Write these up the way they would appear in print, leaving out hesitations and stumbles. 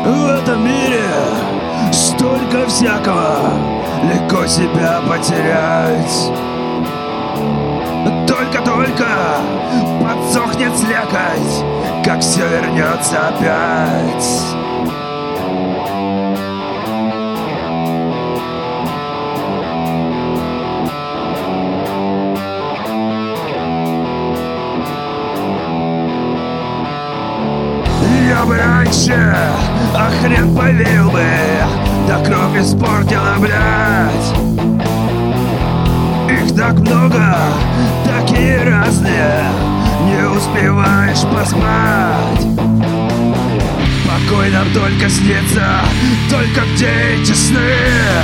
В этом мире столько всякого, легко себя потерять. Только-только подсохнет слякоть, как все вернется опять. Я бы раньше, а хрен поверил бы, да кровь испортила, блядь. Их так много, такие разные, не успеваешь поспать. Покой нам только снится, только где эти сны?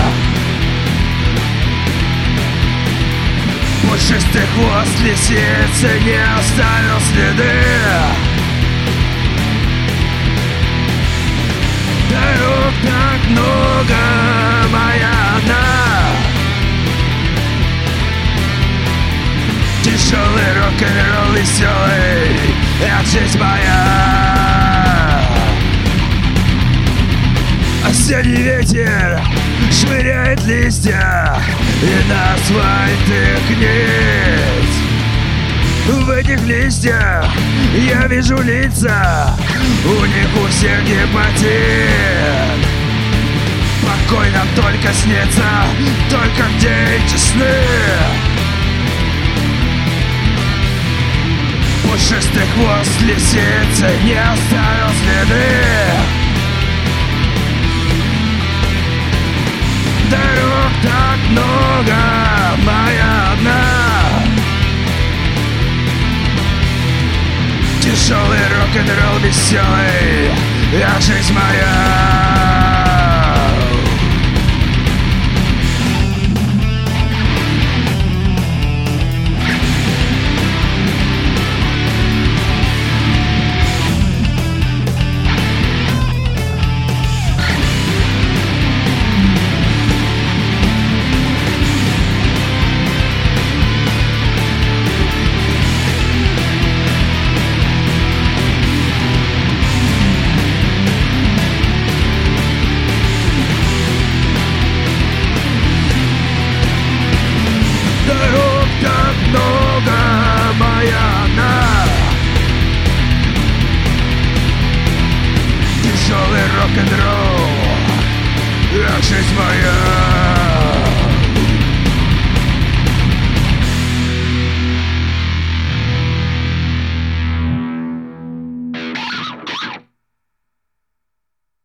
Пушистый хвост лисицы не оставил следы. Дорог так много, моя одна. Тяжелый рок-н-ролл веселый, это жизнь моя. Осенний ветер швыряет листья, и на асфальт их нить. В этих листьях я вижу лица, у них у всех гепатит. Покой нам только снится, только где эти сны? Пушистый хвост лисицы не оставил следы. Дорог так много, моя одна. Тяжелый рок-н-ролл веселый, это жизнь моя. Дорог так много, моя одна. Тяжелый рок-н-ролл, это жизнь моя.